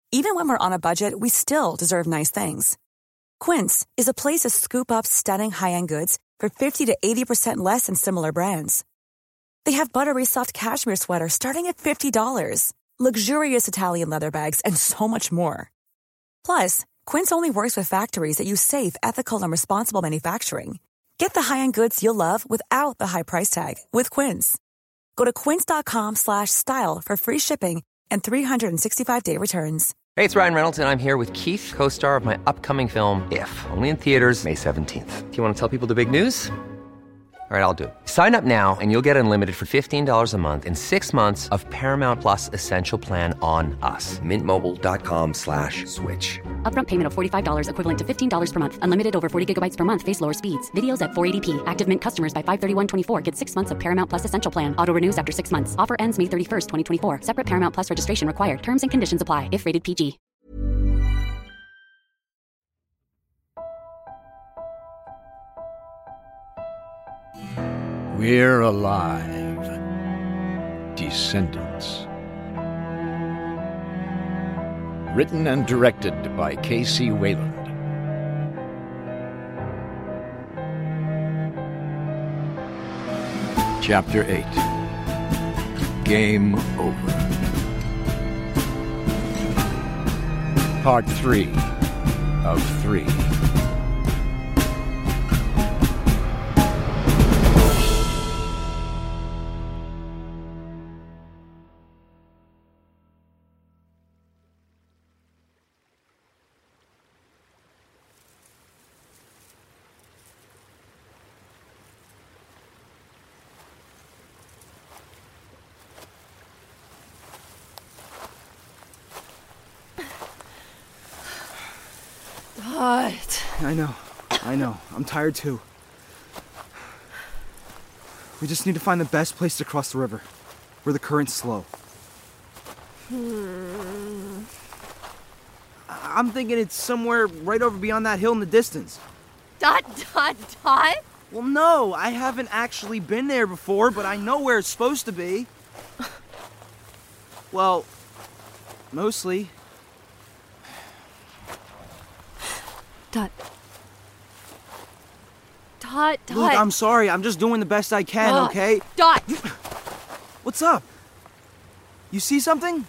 Even when we're on a budget, we still deserve nice things. Quince is a place to scoop up stunning high-end goods for 50 to 80% less than similar brands. They have buttery soft cashmere sweaters starting at $50, luxurious Italian leather bags, and so much more. Plus, Quince only works with factories that use safe, ethical, and responsible manufacturing. Get the high-end goods you'll love without the high price tag with Quince. Go to quince.com/style for free shipping and 365-day returns. Hey, it's Ryan Reynolds, and I'm here with Keith, co-star of my upcoming film, If, only in theaters May 17th. Do you want to tell people the big news? All right, I'll do it. Sign up now and you'll get unlimited for $15 a month and 6 months of Paramount Plus Essential Plan on us. MintMobile.com/switch. Upfront payment of $45 equivalent to $15 per month. Unlimited over 40 gigabytes per month. Face lower speeds. Videos at 480p. Active Mint customers by 531.24 get 6 months of Paramount Plus Essential Plan. Auto renews after 6 months. Offer ends May 31st, 2024. Separate Paramount Plus registration required. Terms and conditions apply if rated PG. We're alive. Descendants. Written and directed by K.C. Wayland. Chapter 8. Game Over. Part 3 of 3. What? I know. I'm tired too. We just need to find the best place to cross the river, where the current's slow. I'm thinking it's somewhere right over beyond that hill in the distance. ... Well, no, I haven't actually been there before, but I know where it's supposed to be. Well, mostly. Look, I'm sorry. I'm just doing the best I can, okay? What's up? You see something?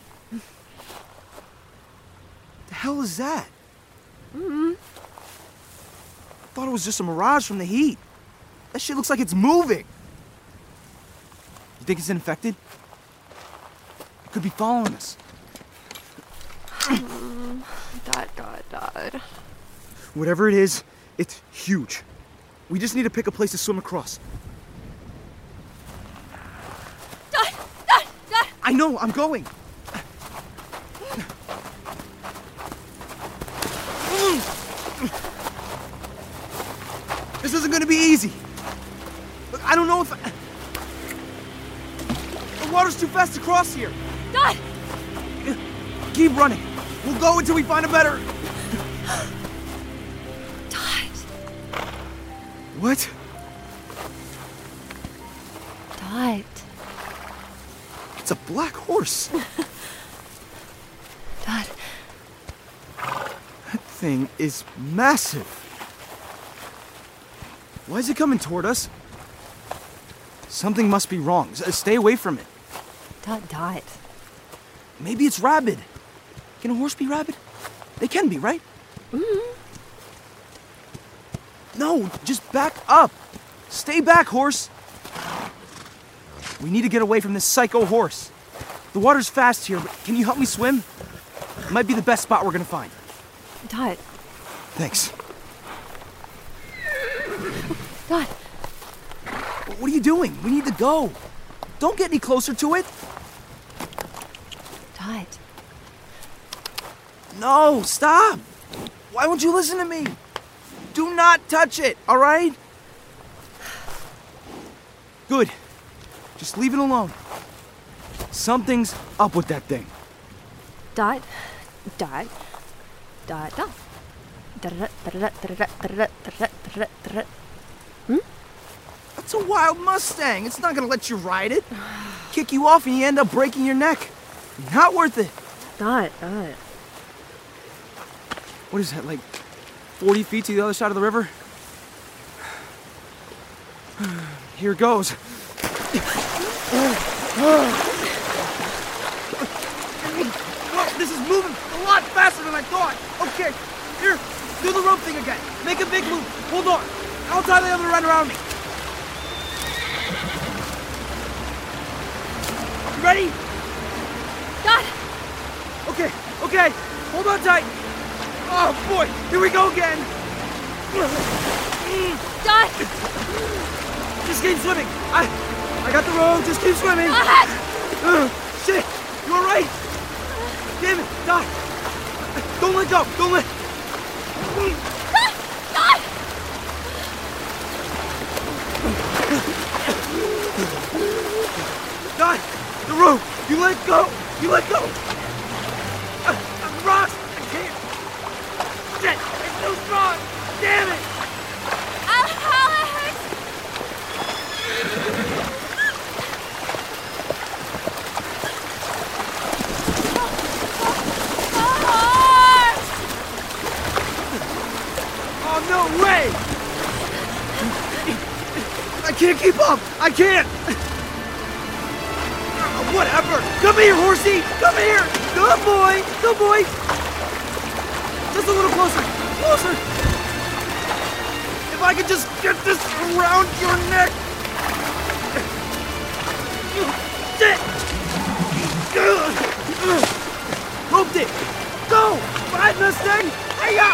The hell is that? I thought it was just a mirage from the heat. That shit looks like it's moving. You think it's infected? It could be following us. Dot. Whatever it is, it's huge. We just need to pick a place to swim across. I know, I'm going. This isn't gonna be easy. Look, I don't know if the water's too fast to cross here. Keep running. We'll go until we find a better... What? It's a black horse. Dad. That thing is massive. Why is it coming toward us? Something must be wrong. Stay away from it. Dot. Maybe it's rabid. Can a horse be rabid? They can be, right? No, just back up. Stay back, horse. We need to get away from this psycho horse. The water's fast here, but can you help me swim? It might be the best spot we're gonna find. Dot. Thanks. Dot. What are you doing? We need to go. Don't get any closer to it. Dot. No, stop. Why won't you listen to me? Do not touch it, all right? Good. Just leave it alone. Something's up with that thing. Dot. That's a wild Mustang. It's not gonna let you ride it. Kick you off and you end up breaking your neck. Not worth it. Dot. What is that, like 40 feet to the other side of the river? Here it goes. Whoa, this is moving a lot faster than I thought. Okay, here, do the rope thing again. Make a big loop. Hold on. I'll tie the other end around me. You ready? Dad! Okay. Hold on tight. Oh boy, here we go again. Dad! Just keep swimming. I got the rope. Just keep swimming. Dad! Shit, you all right? Damn it, Dot. Don't let go. Don't let. Dad! Dot, the rope. You let go. You let go. Rocks. I can't. Shit, it's too strong. Damn it. Alex! Oh, no way. I can't keep up. I can't. Whatever. Come here, horsey. Come here. Good boy. Good boy. Just a little closer. Closer. If I could just get this around your neck. Shit. Roped it. Go. Ride, Mustang. Hey-ya.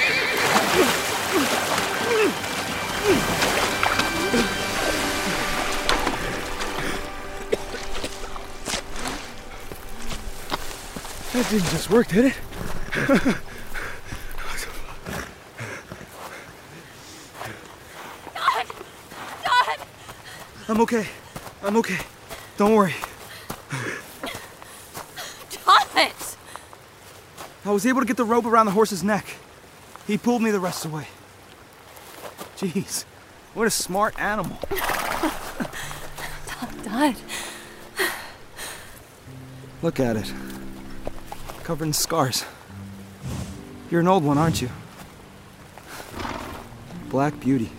That didn't just work, did it? Dad! I'm okay. I'm okay. Don't worry. Dad! I was able to get the rope around the horse's neck. He pulled me the rest of the way. Jeez, what a smart animal. Dad. Look at it. Covered in scars. You're an old one, aren't you? Black Beauty.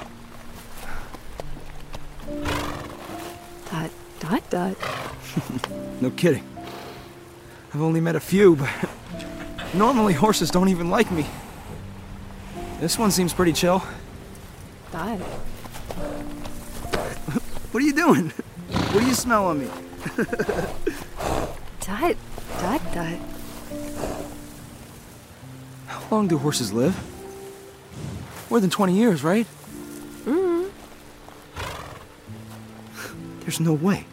Dad. No kidding. I've only met a few, but normally horses don't even like me. This one seems pretty chill. Dad. What are you doing? What do you smell on me? Dad. How long do horses live? More than 20 years, right? Mm-hmm. There's no way.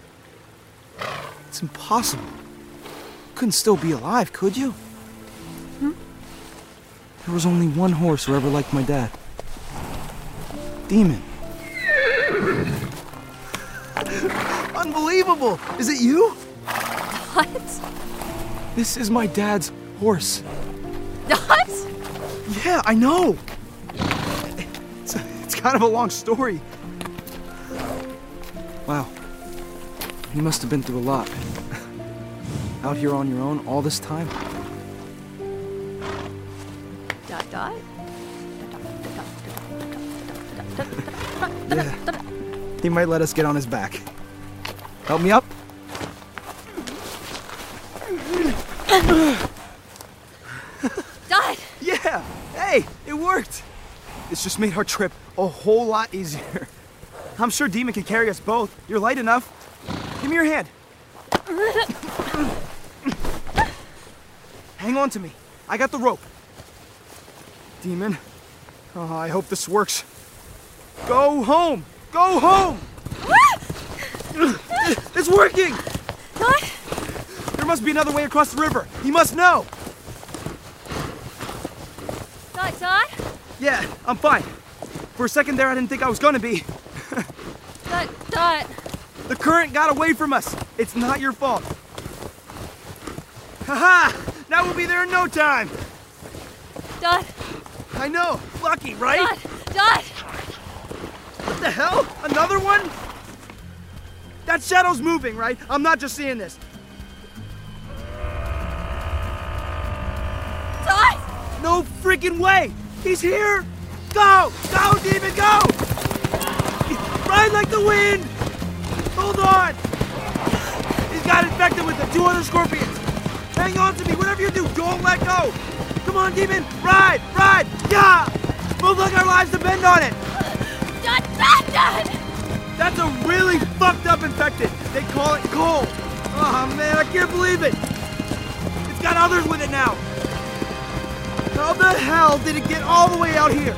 It's impossible. Couldn't still be alive, could you? Hmm? There was only one horse who ever liked my dad. Demon. Unbelievable! Is it you? What? This is my dad's horse. Dad? Yeah, I know. It's kind of a long story. Wow. You must have been through a lot. Out here on your own all this time. Dad? Yeah. He might let us get on his back. Help me up? Dad! Yeah! Hey, it worked! This just made our trip a whole lot easier. I'm sure Demon can carry us both. You're light enough. Give me your hand. Hang on to me. I got the rope. Demon. Oh, I hope this works. Go home! Go home! It's working! Dad? There must be another way across the river. He must know. Dad? Yeah, I'm fine. For a second there, I didn't think I was gonna be. Dad. The current got away from us. It's not your fault. Haha! Now we'll be there in no time. Dad. I know. Lucky, right? Dad. What the hell? Another one? That shadow's moving, right? I'm not just seeing this. Dad. No freaking way! He's here! Go! Go, demon, go! Ride like the wind! Hold on! He's got infected with the 2 other scorpions! Hang on to me, whatever you do, don't let go! Come on, demon! Ride! Ride! Yeah! Move like our lives depend on it! Dad! That's a really fucked up infected! They call it cold! Oh man, I can't believe it! It's got others with it now! How the hell did it get all the way out here?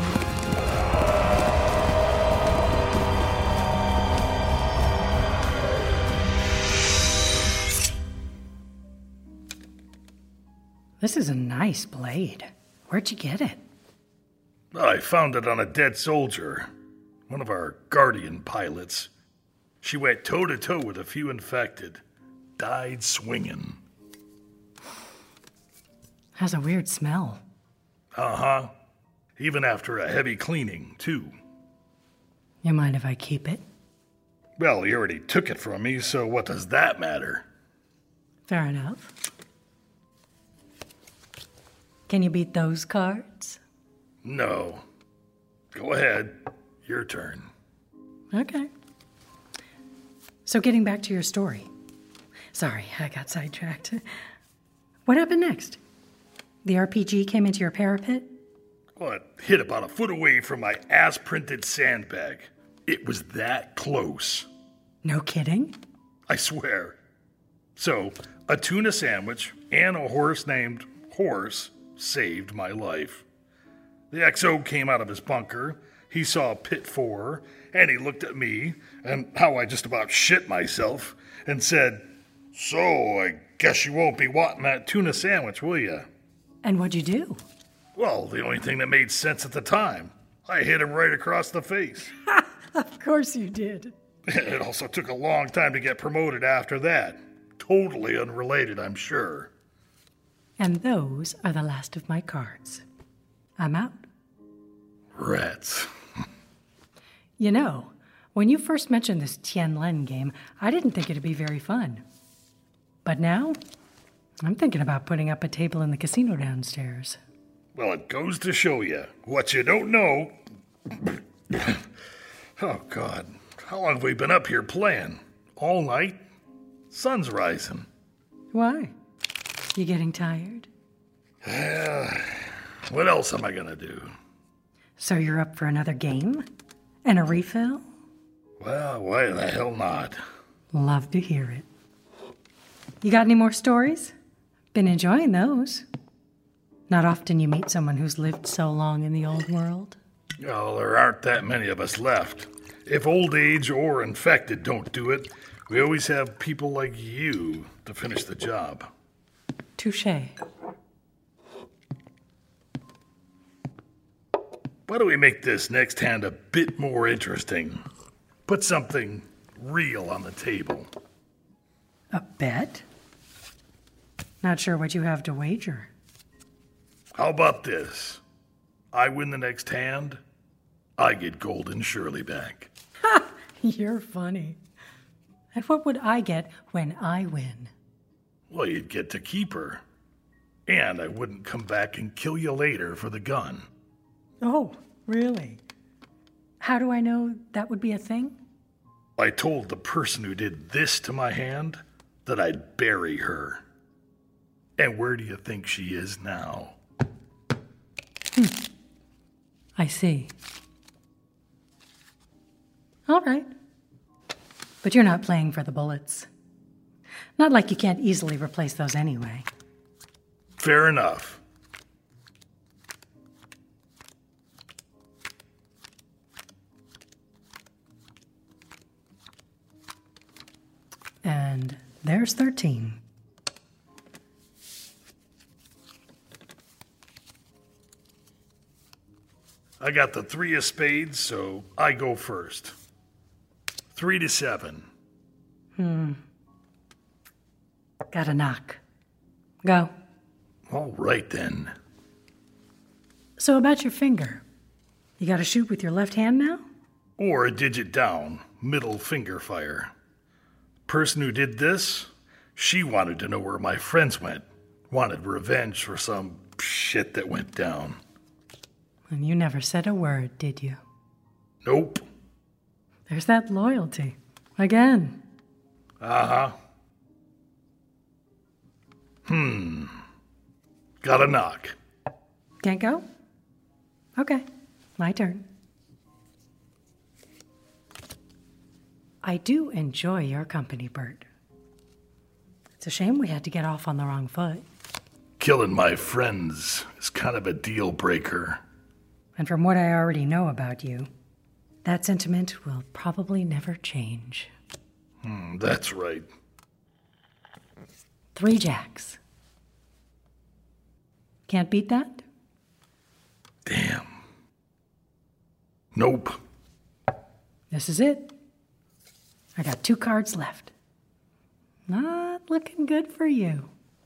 This is a nice blade. Where'd you get it? I found it on a dead soldier. One of our Guardian pilots. She went toe-to-toe with a few infected. Died swinging. Has a weird smell. Uh-huh. Even after a heavy cleaning, too. You mind if I keep it? Well, you already took it from me, so what does that matter? Fair enough. Can you beat those cards? No. Go ahead. Your turn. Okay. So getting back to your story. Sorry, I got sidetracked. What happened next? The RPG came into your parapet? Well, it hit about a foot away from my ass-printed sandbag. It was that close. No kidding? I swear. So, a tuna sandwich and a horse named Horse saved my life. The XO came out of his bunker, he saw Pit 4, and he looked at me, and how I just about shit myself, and said, "So, I guess you won't be wanting that tuna sandwich, will you?" And what'd you do? Well, the only thing that made sense at the time. I hit him right across the face. Of course you did. It also took a long time to get promoted after that. Totally unrelated, I'm sure. And those are the last of my cards. I'm out. Rats. You know, when you first mentioned this Tianlen game, I didn't think it'd be very fun. But now, I'm thinking about putting up a table in the casino downstairs. Well, it goes to show you. What you don't know... Oh, God. How long have we been up here playing? All night? Sun's rising. Why? You getting tired? What else am I gonna do? So you're up for another game? And a refill? Well, why the hell not? Love to hear it. You got any more stories? Been enjoying those. Not often you meet someone who's lived so long in the old world. Well, there aren't that many of us left. If old age or infected don't do it, we always have people like you to finish the job. Touché. Why don't we make this next hand a bit more interesting? Put something real on the table. A bet? Not sure what you have to wager. How about this? I win the next hand, I get Golden Shirley back. Ha! You're funny. And what would I get when I win? Well, you'd get to keep her. And I wouldn't come back and kill you later for the gun. Oh, really? How do I know that would be a thing? I told the person who did this to my hand that I'd bury her. And where do you think she is now? I see. All right. But you're not playing for the bullets. Not like you can't easily replace those anyway. Fair enough. And there's 13. I got the 3 of spades, so I go first. 3 to 7. Got a knock. Go. All right, then. So about your finger. You gotta shoot with your left hand now? Or a digit down, middle finger fire. Person who did this, she wanted to know where my friends went. Wanted revenge for some shit that went down. And you never said a word, did you? Nope. There's that loyalty. Again. Uh-huh. Got a knock. Can't go? Okay, my turn. I do enjoy your company, Bert. It's a shame we had to get off on the wrong foot. Killing my friends is kind of a deal breaker. And from what I already know about you, that sentiment will probably never change. That's right. 3 jacks. Can't beat that? Damn. Nope. This is it. I got 2 cards left. Not looking good for you.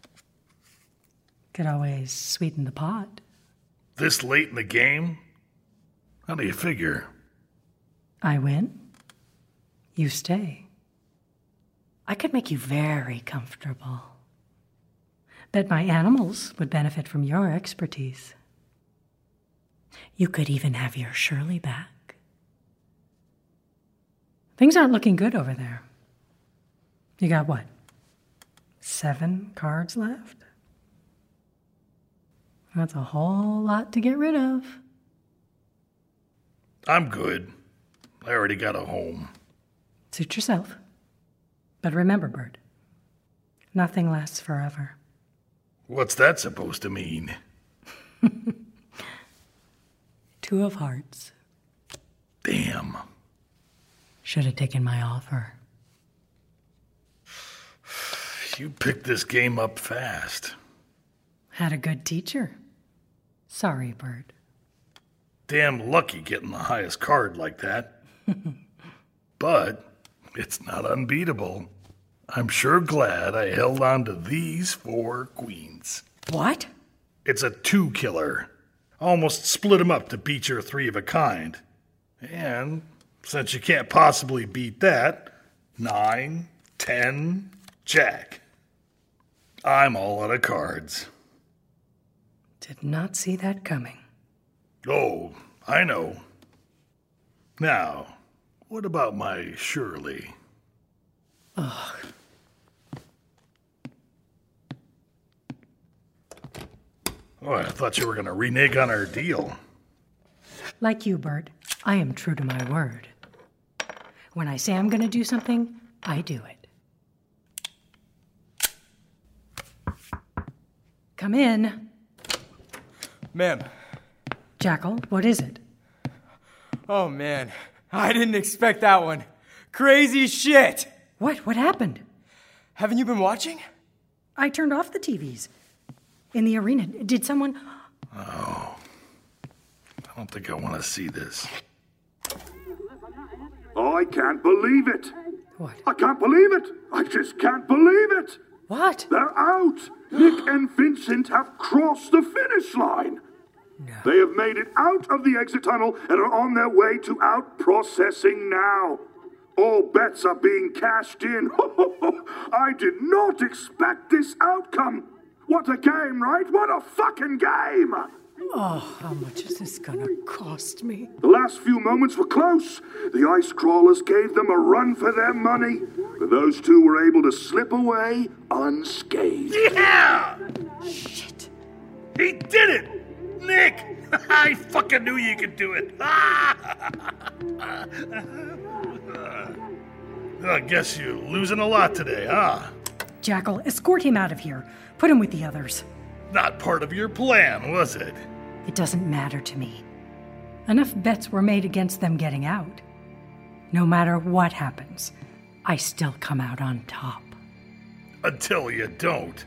Could always sweeten the pot. This late in the game? How do you figure? I win. You stay. I could make you very comfortable. Bet my animals would benefit from your expertise. You could even have your Shirley back. Things aren't looking good over there. You got what? 7 cards left? That's a whole lot to get rid of. I'm good. I already got a home. Suit yourself. But remember, Bert, nothing lasts forever. What's that supposed to mean? 2 of hearts. Damn. Should have taken my offer. You picked this game up fast. Had a good teacher. Sorry, Bert. Damn lucky getting the highest card like that. But it's not unbeatable. I'm sure glad I held on to these 4 queens. What? It's a 2-killer. Almost split 'em up to beat your 3 of a kind. And since you can't possibly beat that, 9, 10, Jack. I'm all out of cards. Did not see that coming. Oh, I know. Now, what about my Shirley? Ugh. Oh, I thought you were going to renege on our deal. Like you, Bert, I am true to my word. When I say I'm going to do something, I do it. Come in. Ma'am. Jackal, what is it? Oh, man. I didn't expect that one. Crazy shit! What? What happened? Haven't you been watching? I turned off the TVs. In the arena, did someone... Oh. I don't think I want to see this. I can't believe it. What? I can't believe it. I just can't believe it. What? They're out. Nick and Vincent have crossed the finish line. No. They have made it out of the exit tunnel and are on their way to out processing now. All bets are being cashed in. I did not expect this outcome. What a game, right? What a fucking game! Oh, how much is this gonna cost me? The last few moments were close. The ice crawlers gave them a run for their money, but those 2 were able to slip away unscathed. Yeah! Shit. He did it! Nick! I fucking knew you could do it! I guess you're losing a lot today, huh? Jackal, escort him out of here. Put him with the others. Not part of your plan, was it? It doesn't matter to me. Enough bets were made against them getting out. No matter what happens, I still come out on top. Until you don't.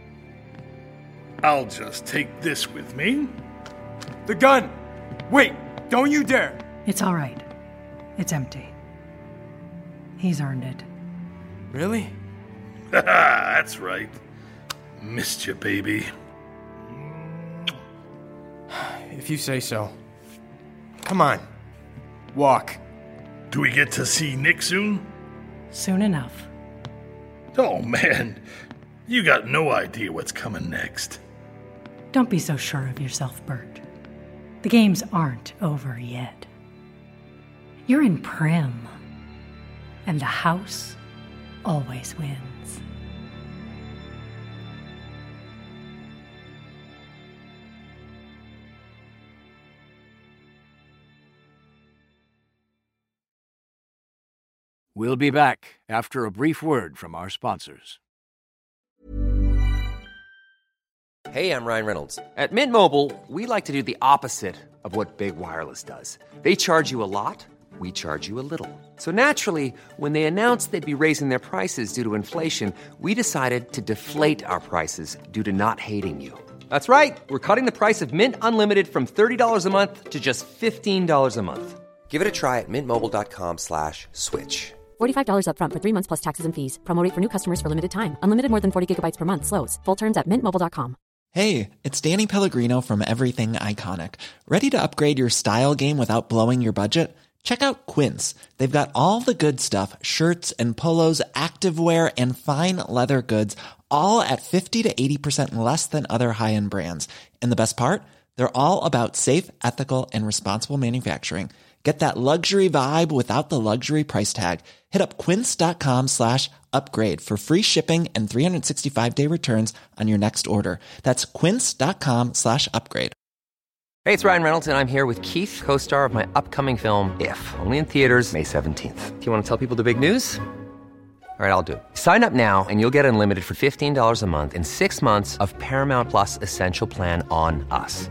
I'll just take this with me. The gun! Wait, don't you dare! It's all right. It's empty. He's earned it. Really? That's right. Missed you, baby. If you say so. Come on. Walk. Do we get to see Nick soon? Soon enough. Oh, man. You got no idea what's coming next. Don't be so sure of yourself, Bert. The games aren't over yet. You're in Primm, and the house always wins. We'll be back after a brief word from our sponsors. Hey, I'm Ryan Reynolds. At Mint Mobile, we like to do the opposite of what Big Wireless does. They charge you a lot, we charge you a little. So naturally, when they announced they'd be raising their prices due to inflation, we decided to deflate our prices due to not hating you. That's right. We're cutting the price of Mint Unlimited from $30 a month to just $15 a month. Give it a try at mintmobile.com/switch. $45 up front for 3 months plus taxes and fees. Promo rate for new customers for limited time. Unlimited more than 40 gigabytes per month. Slows full terms at mintmobile.com. Hey, it's Danny Pellegrino from Everything Iconic. Ready to upgrade your style game without blowing your budget? Check out Quince. They've got all the good stuff, shirts and polos, activewear, and fine leather goods, all at 50 to 80% less than other high-end brands. And the best part? They're all about safe, ethical, and responsible manufacturing. Get that luxury vibe without the luxury price tag. Hit up quince.com/upgrade for free shipping and 365-day returns on your next order. That's quince.com/upgrade. Hey, it's Ryan Reynolds, and I'm here with Keith, co-star of my upcoming film, If, only in theaters May 17th. Do you want to tell people the big news? All right, I'll do it. Sign up now and you'll get unlimited for $15 a month and 6 months of Paramount Plus Essential Plan on us.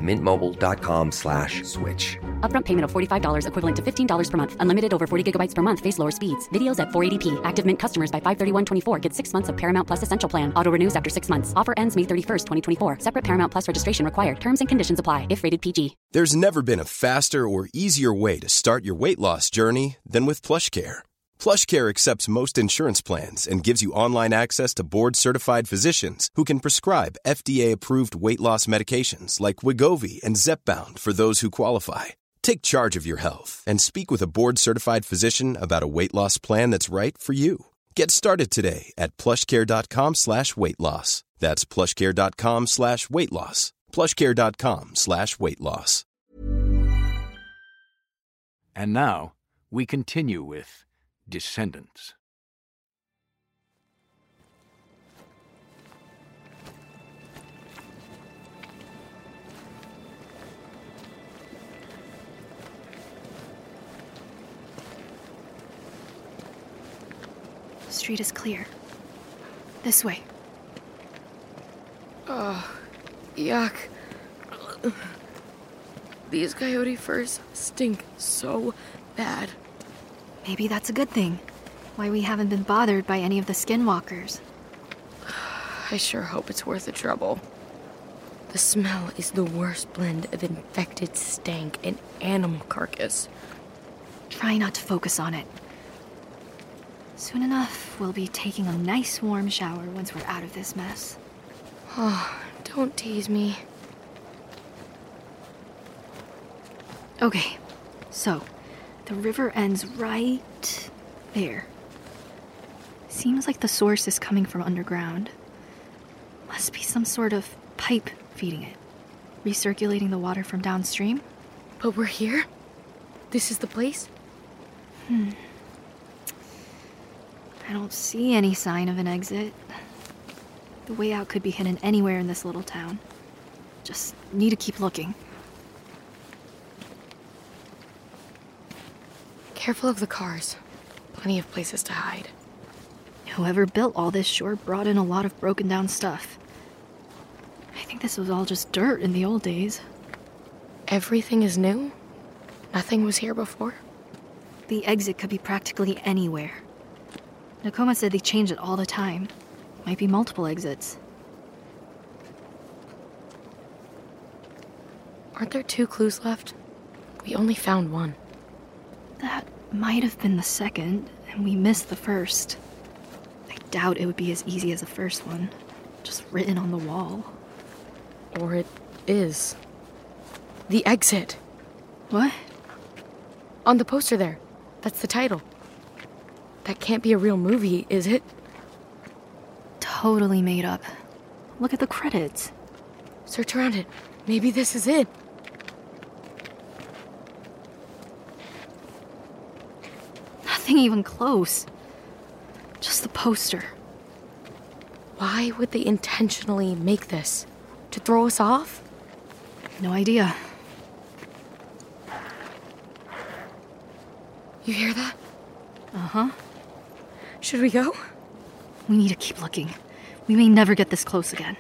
MintMobile.com/switch. Upfront payment of $45 equivalent to $15 per month. Unlimited over 40 gigabytes per month. Face lower speeds. Videos at 480p. Active Mint customers by 531.24 get 6 months of Paramount Plus Essential Plan. Auto renews after 6 months. Offer ends May 31st, 2024. Separate Paramount Plus registration required. Terms and conditions apply if rated PG. There's never been a faster or easier way to start your weight loss journey than with PlushCare. PlushCare accepts most insurance plans and gives you online access to board-certified physicians who can prescribe FDA-approved weight loss medications like Wegovy and Zepbound for those who qualify. Take charge of your health and speak with a board-certified physician about a weight loss plan that's right for you. Get started today at plushcare.com/weight-loss. That's plushcare.com/weight-loss. plushcare.com/weight-loss. And now, we continue with Descendants. Street is clear. This way. Oh, yuck. These coyote furs stink so bad. Maybe that's a good thing. Why we haven't been bothered by any of the skinwalkers. I sure hope it's worth the trouble. The smell is the worst blend of infected stank and animal carcass. Try not to focus on it. Soon enough, we'll be taking a nice warm shower once we're out of this mess. Oh, don't tease me. Okay, so the river ends right there. Seems like the source is coming from underground. Must be some sort of pipe feeding it, recirculating the water from downstream. But we're here? This is the place? I don't see any sign of an exit. The way out could be hidden anywhere in this little town. Just need to keep looking. Careful of the cars. Plenty of places to hide. Whoever built all this sure brought in a lot of broken down stuff. I think this was all just dirt in the old days. Everything is new? Nothing was here before? The exit could be practically anywhere. Nakoma said they change it all the time. Might be multiple exits. Aren't there 2 clues left? We only found one. That might have been the second, and we missed the first. I doubt it would be as easy as the first one. Just written on the wall. Or it is. The exit. What? On the poster there. That's the title. That can't be a real movie, is it? Totally made up. Look at the credits. Search around it. Maybe this is it. Nothing even close. Just the poster. Why would they intentionally make this? To throw us off? No idea. You hear that? Uh-huh. Should we go? We need to keep looking. We may never get this close again.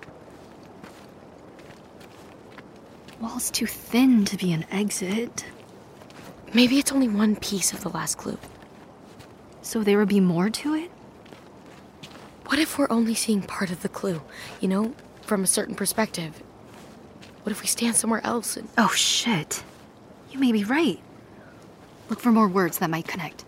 Wall's too thin to be an exit. Maybe it's only one piece of the last clue. So there would be more to it? What if we're only seeing part of the clue? You know, from a certain perspective. What if we stand somewhere else and... Oh, shit. You may be right. Look for more words that might connect.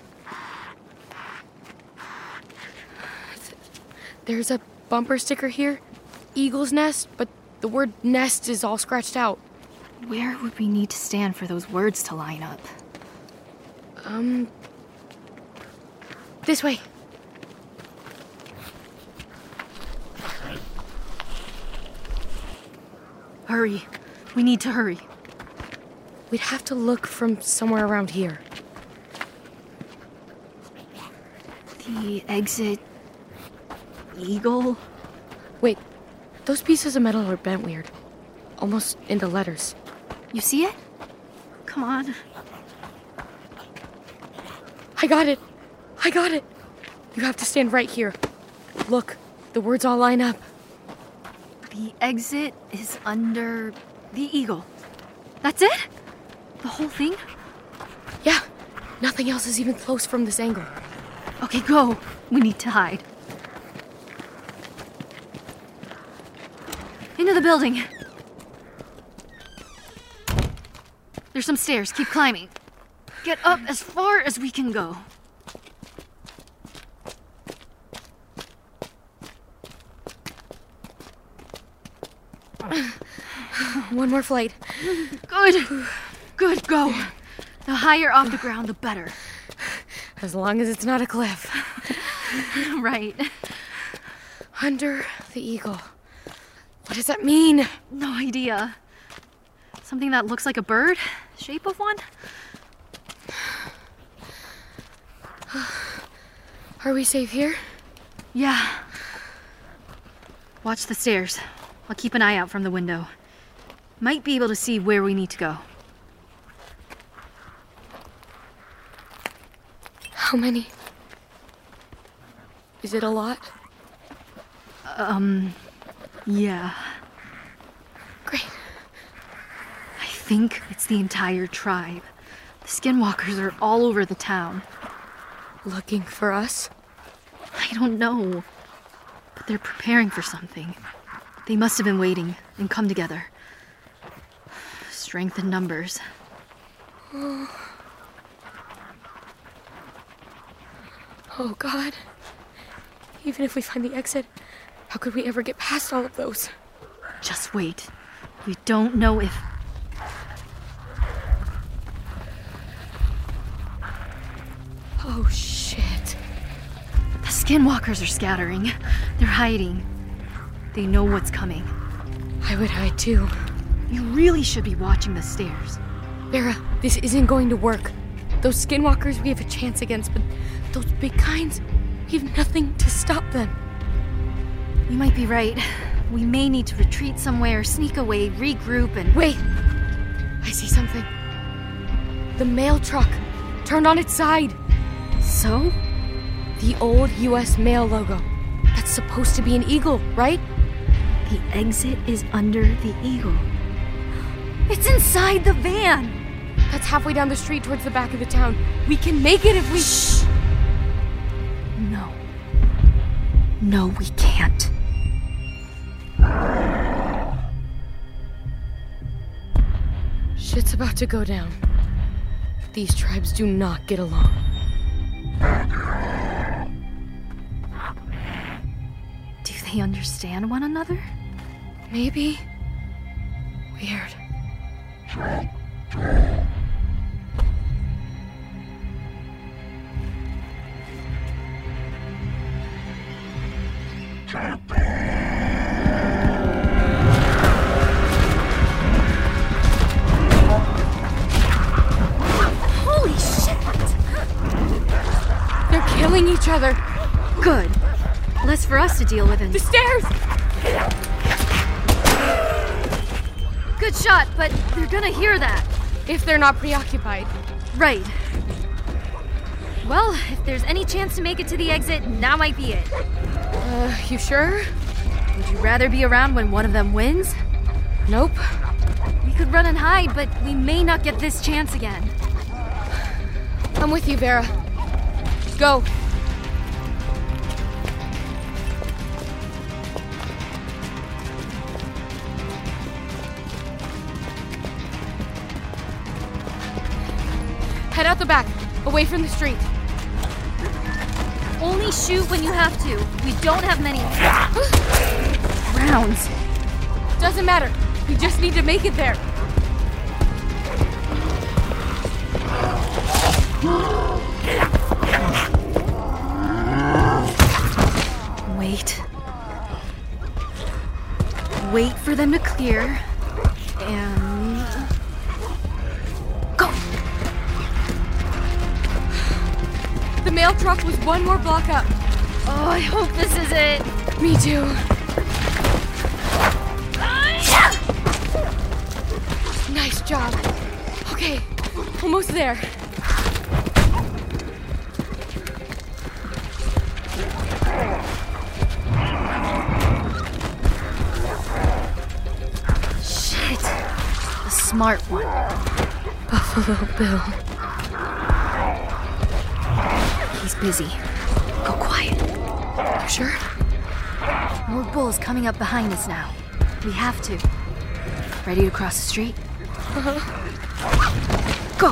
There's a bumper sticker here. Eagle's nest, but the word nest is all scratched out. Where would we need to stand for those words to line up? This way. Hurry. We need to hurry. We'd have to look from somewhere around here. The exit... Eagle? Wait, those pieces of metal are bent weird. Almost into letters. You see it? Come on. I got it. I got it. You have to stand right here. Look, the words all line up. The exit is under the eagle. That's it? The whole thing? Yeah. Nothing else is even close from this angle. Okay, go. We need to hide. Into the building. There's some stairs. Keep climbing. Get up as far as we can go. One more flight. Good. Good, go. The higher off the ground, the better. As long as it's not a cliff. Right. Under the eagle. What does that mean? No idea. Something that looks like a bird? Shape of one? Are we safe here? Yeah. Watch the stairs. I'll keep an eye out from the window. Might be able to see where we need to go. How many? Is it a lot? Yeah. Great. I think it's the entire tribe. The skinwalkers are all over the town. Looking for us? I don't know. But they're preparing for something. They must have been waiting and come together. Strength in numbers. Oh, God. Even if we find the exit, how could we ever get past all of those? Just wait. We don't know if... Oh, shit. The skinwalkers are scattering. They're hiding. They know what's coming. I would hide too. You really should be watching the stairs. Vera, this isn't going to work. Those skinwalkers we have a chance against, but those big kinds, we have nothing to stop them. You might be right. We may need to retreat somewhere, sneak away, regroup, and... Wait! I see something. The mail truck, turned on its side. So? The old U.S. mail logo. That's supposed to be an eagle, right? The exit is under the eagle. It's inside the van! That's halfway down the street towards the back of the town. We can make it if we... Shh! No. No, we can't. Shit's about to go down. These tribes do not get along. Do they understand one another? Maybe. Weird. other. Good. Less for us to deal with. The stairs! Good shot, but they're gonna hear that. If they're not preoccupied. Right. Well, if there's any chance to make it to the exit, now might be it. You sure? Would you rather be around when one of them wins? Nope. We could run and hide, but we may not get this chance again. I'm with you, Vera. Go. Head out the back, away from the street. Only shoot when you have to. We don't have many rounds. Doesn't matter. We just need to make it there. Wait. Wait for them to clear. And... go! The mail truck was one more block up. Oh, I hope this is it. Me too. Nice job. Okay, almost there. Shit. The smart one. Buffalo Bill. He's busy. Go quiet. You sure? More bulls coming up behind us now. We have to. Ready to cross the street? Go!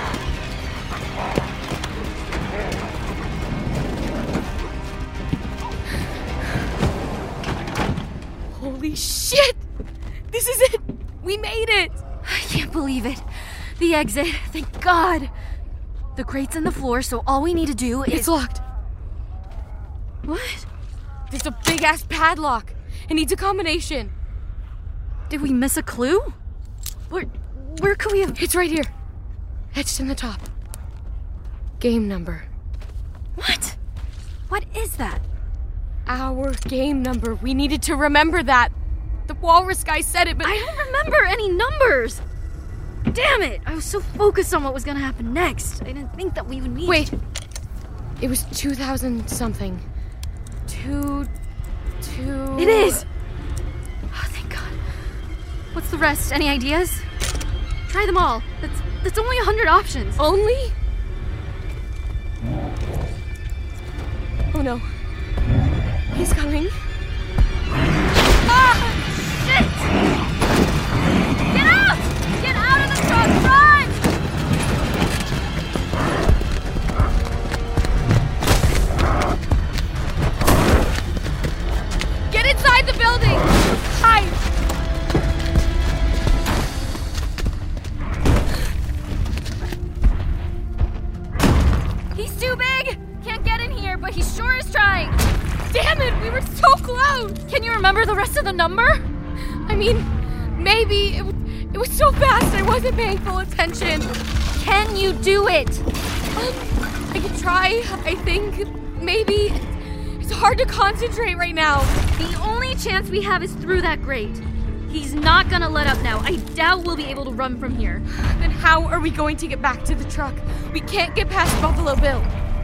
Holy shit! This is it! We made it! I can't believe it. The exit. Thank God. The crate's in the floor, so all we need to do is... It's locked. What? There's a big-ass padlock. It needs a combination. Did we miss a clue? Where could we have... It's right here. Etched in the top. Game number. What? What is that? Our game number. We needed to remember that. The walrus guy said it, but... I don't remember any numbers! Damn it! I was so focused on what was gonna happen next. I didn't think that we would meet. Wait. It was 2000 something. It is! Oh, thank God. What's the rest? Any ideas? Try them all. That's only 100 options. Only? Oh no. He's coming. Ah! Shit! Get out! Get out of the truck! Run! Get inside the building! Hide! He's too big! Can't get in here, but he sure is trying. Damn it! We were so close! Can you remember the rest of the number? I mean, maybe. It was so fast I wasn't paying full attention. Can you do it? I could try, I think. Maybe. It's hard to concentrate right now. The only chance we have is through that grate. He's not gonna let up now. I doubt we'll be able to run from here. Then how are we going to get back to the truck? We can't get past Buffalo Bill.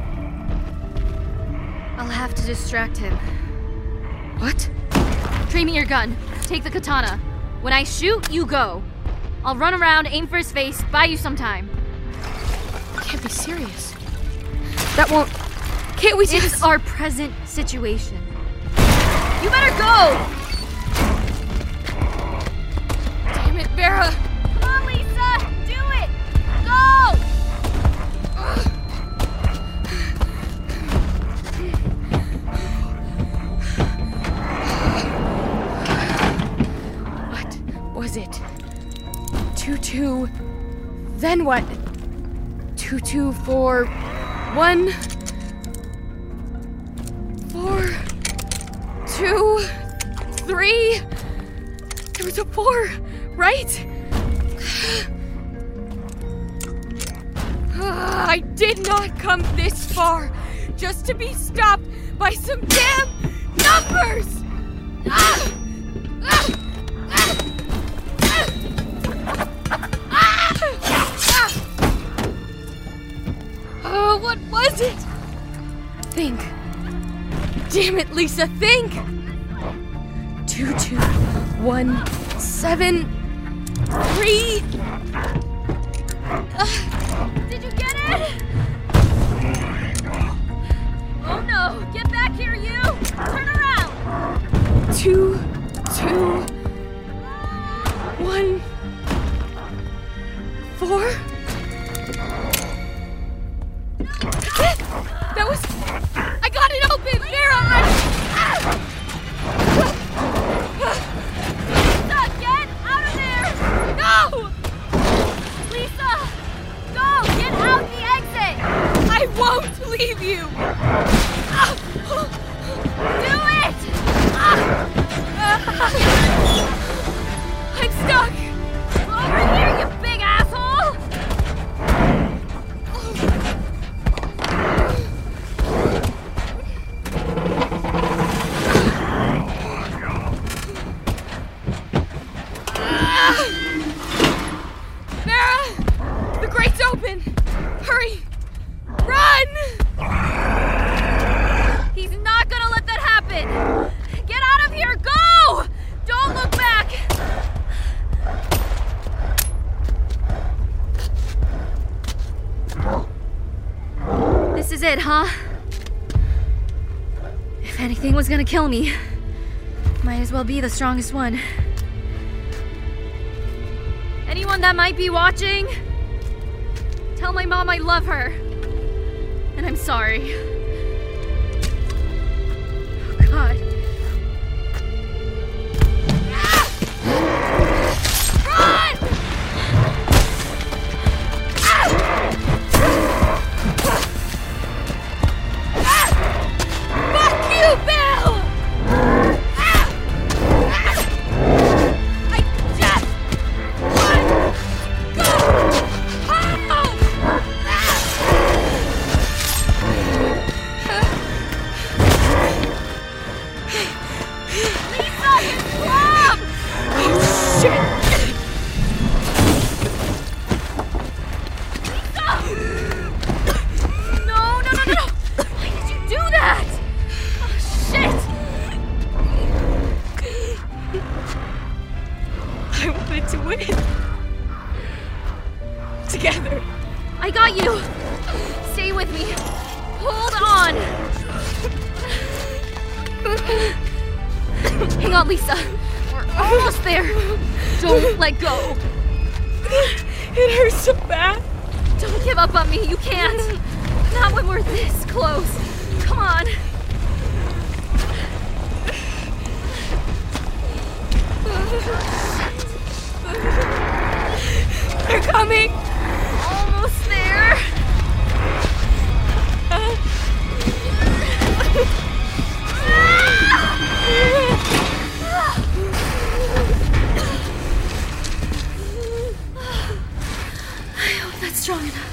I'll have to distract him. What? Trade me your gun. Take the katana. When I shoot, you go. I'll run around, aim for his face, buy you some time. You can't be serious. That won't... Can't we just... It's our present situation. You better go! Damn it, Vera! Come on, Lisa! Do it! Go! What was it? 2-2... Then what? 2-2-4-1... 4-2-3... There was a 4, right? I did not come this far just to be stopped by some damn numbers! Oh, what was it? Think. Damn it, Lisa, think! 2217 3. Did you get it? Oh no! Get back here, you! Turn around! 2 2 1 4. That was. I got it open! Vera, Lisa, get out of there! No! Lisa! Go! Get out the exit! I won't leave you! Do it! I'm stuck! Over here, you big asshole! Vera! The grate's open! Hurry! Run! He's not gonna let that happen! Get out of here! Go! Don't look back! This is it, huh? If anything was gonna kill me, might as well be the strongest one. Anyone that might be watching, tell my mom I love her. And I'm sorry. Oh, God. Run! Fuck you, Bill! I just want to go home! Lisa, his club! Oh, shit! Lisa! No! Why did you do that? Oh, shit! I wanted to win. Together. I got you. Stay with me. Hold on. Hang on, Lisa. We're almost there. Don't let go. It hurts so bad. Don't give up on me. You can't. Not when we're this close. Come on. They're coming. Almost there. I hope that's strong enough.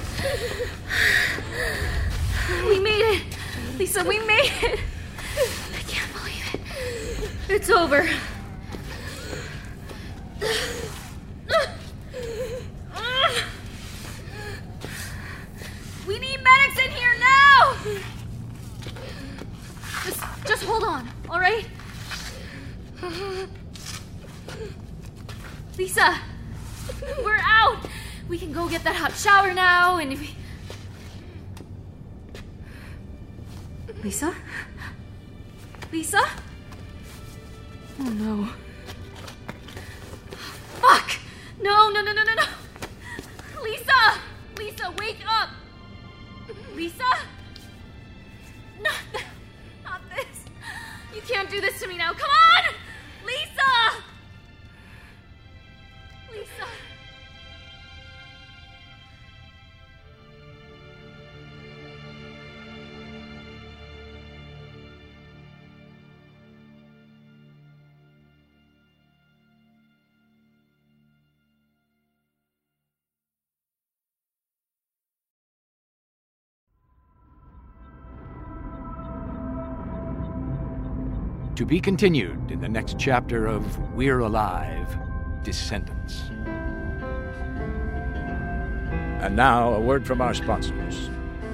We made it. Lisa, we made it. I can't believe it. It's over. We need medics in here now! Just hold on, all right? Lisa, we're out. We can go get that hot shower now, and if we... Lisa? Lisa? Oh no. Fuck! No. Lisa, wake up! Lisa? Not this. You can't do this to me now. Come on! Lisa! To be continued in the next chapter of We're Alive, Descendants. And now, a word from our sponsors.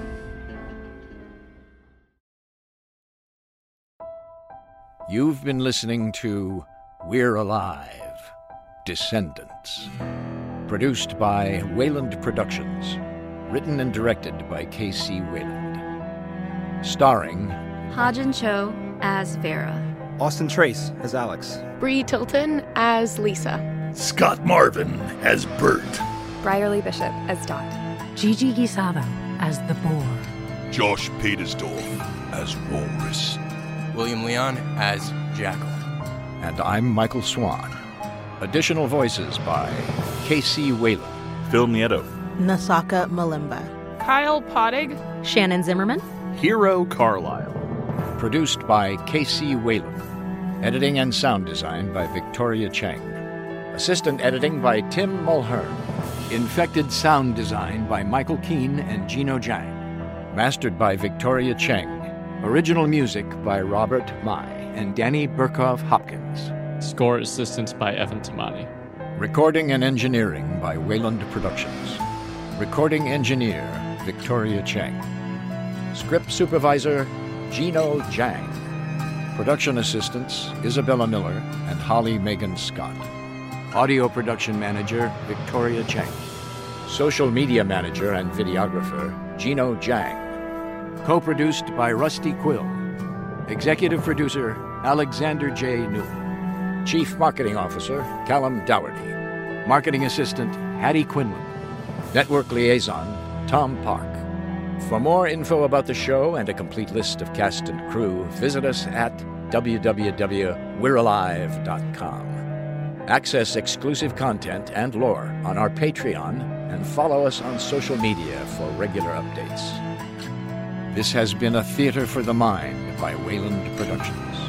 You've been listening to We're Alive, Descendants. Produced by Wayland Productions. Written and directed by K.C. Wayland. Starring Ha-Jin Cho as Vera. Austin Trace as Alex. Bree Tilton as Lisa. Scott Marvin as Bert. Brierly Bishop as Dot. Gigi Guisado as the Boar. Josh Petersdorf as Walrus. William Leon as Jackal. And I'm Michael Swan. Additional voices by K.C. Wayland. Phil Nieto. Nasaka Malimba. Kyle Pottig. Shannon Zimmerman. Hero Carlisle. Produced by K.C. Wayland. Editing and sound design by Victoria Cheng. Assistant editing by Tim Mulhern. Infected sound design by Michael Keane and Gino Jiang. Mastered by Victoria Cheng. Original music by Robert Mai and Danny Burkhoff Hopkins. Score assistance by Evan Tamani. Recording and engineering by Wayland Productions. Recording engineer Victoria Cheng. Script supervisor Gino Jiang. Production assistants Isabella Miller and Holly Megan Scott. Audio production manager Victoria Cheng. Social media manager and videographer Gino Jiang. Co-produced by Rusty Quill. Executive producer Alexander J. Newton. Chief Marketing Officer Callum Dougherty. Marketing Assistant Hattie Quinlan. Network Liaison Tom Park. For more info about the show and a complete list of cast and crew, visit us at www.we'realive.com. Access exclusive content and lore on our Patreon and follow us on social media for regular updates. This has been a Theater for the Mind by Wayland Productions.